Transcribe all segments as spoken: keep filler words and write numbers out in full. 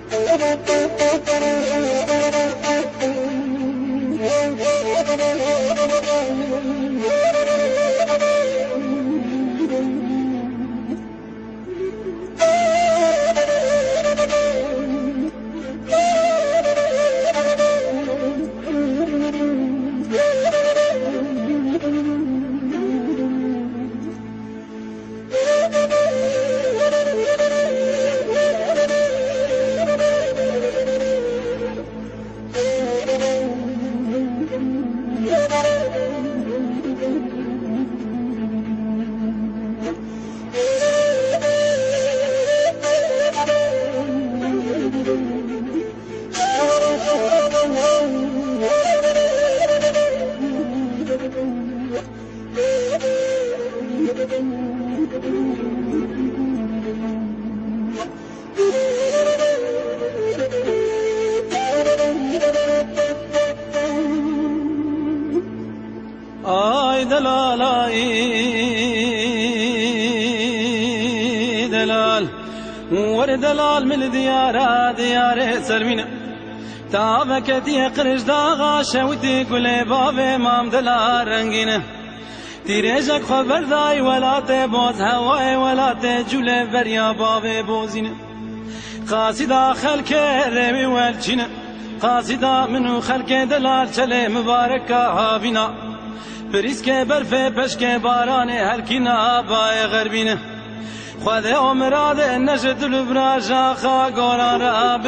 آی دلال آی دلال ور دلال من دیار دیار سرمینه تابکتی قرش داغا شوتی کل باب مام دلال رنگینه تیرجک خبر دای ولات باز هوای ولات جل بریا باب بوزینه قاصدا خلک رمی ولچینه قاصدا منو خلک دلال چله مبارک هاوینا پریسک برف پشک باران هر کینا بای غربینه خود عمراد نجد البراجا خا گوران را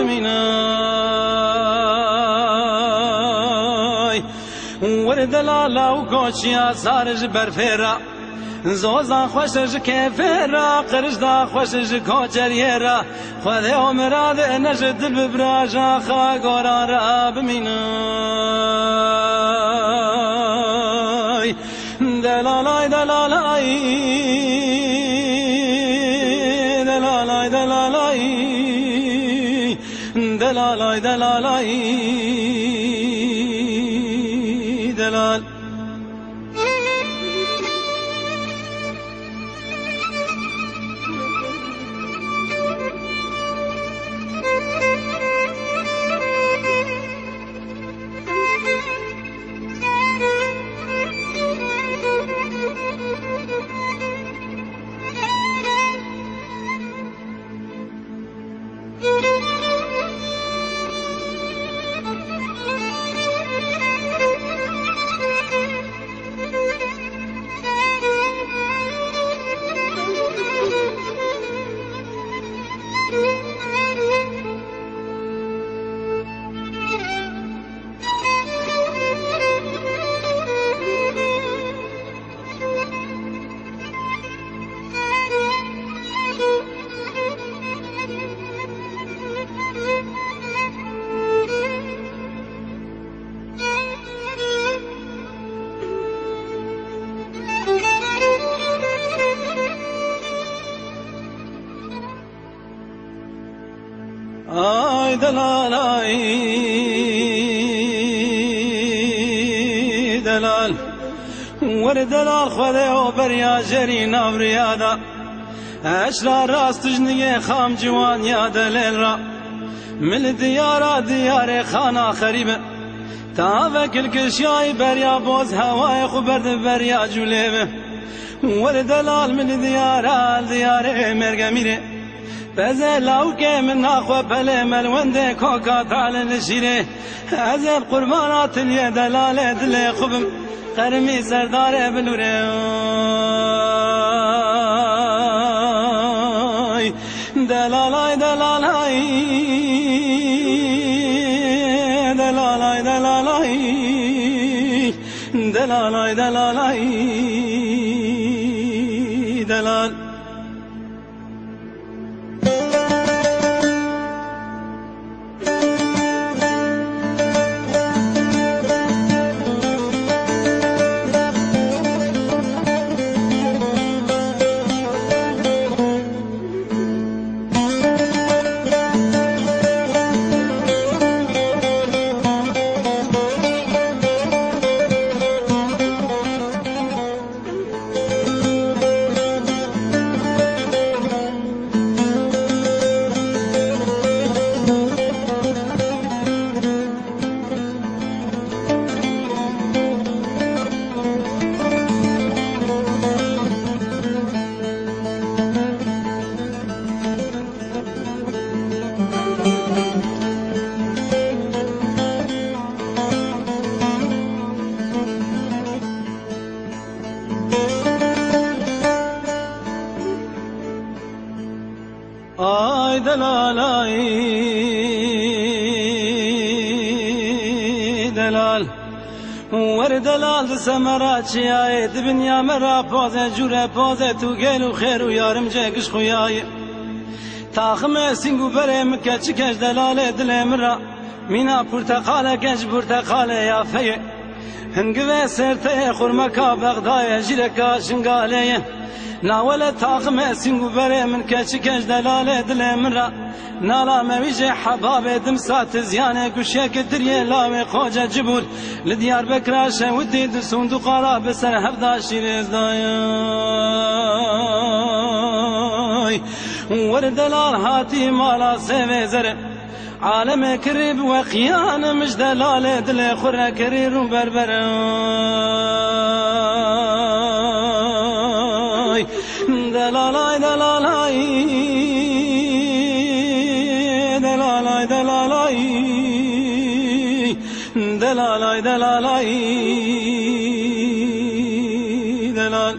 بمینای ور دلالا و کوچیا سارج برفرا زوزان خوشش کفرا قرش دا خوشش کوچریرا خود عمراد نجد البراجا خا گوران را بمینای دلالای دلالای دلالای دلالای دلالای دلالای دلال آی دلال آی دلال ور دلال خدا و بریا جری نوریادا اشرا راست جنیه خام جوان یا دلیل را من دیارا دیار خانا خریبه تا وکل کشیای بریا باز هوای خبرد بریا جولیبه ور دلال من دیارا دیار مرگا میره بزلاو که من نخوا بله ملونده کوکا تعال نشیره از قربانات الیا دلال دل خوبم قرمی سردار بلوره دلالای دلالای دلالای دلالای دلالای دلالای دلال آی دلالای دلال ور دلال سمرا چیای دنیا مرا پازه جوره پازه تو گل و خیر و یارم جگش خویای تاخم سینگو برم کچ کش دلال دل مرا مینا پرتقال کش پرتقال یا فی هنگوه سرته خورمکا بغدای جیرکا شنگاله ناول تاخم سینگو برم کچ کش دلال دل مرا نالا مویج حباب دم سات زیانه گوشک دریه لاوی خوجه جبول لدیار بکراش ودی د صندوق را بسر هفدا شیرز دای ور دلال هاتی مالا سوی زر عالم کرب و خیان مش دلال دل خور کری رو بربر دلالای دلالای دلالای دلالای دلالای دلالای دلال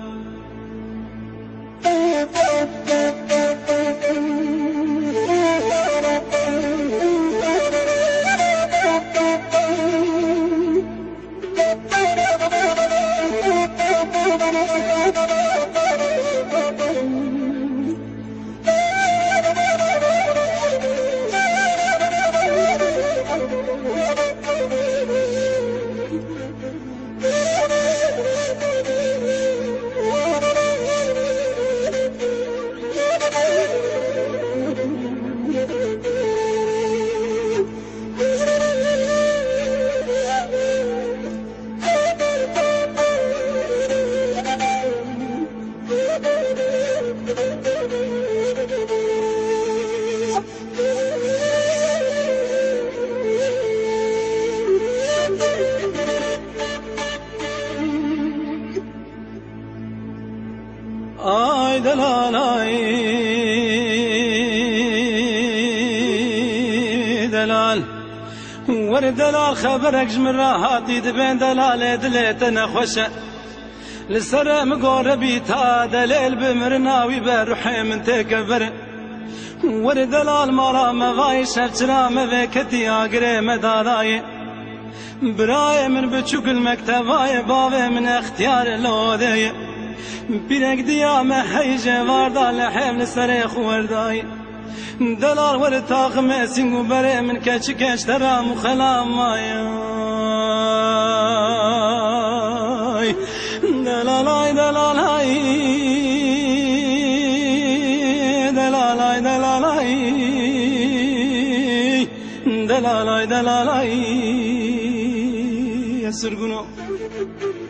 آی دلالای دلال ور دلال خبرك جمرة هاتي دبين دلال دليت نخوشه لسر مقربي تا دليل بمرناوي بروحي من تكبر ور دلال مالا مغاي شفترا مذكتي اقري مدالاي براي من بچوك المكتباي بابي من اختيار لودي بیرک دیا مهیجه واردا لحم سر خوردای دلال ور تاخم سینگو بره من کچ کچ درام و خلام مای دلالای دلالای دلالای دلالای دلالای دلالای سرگونو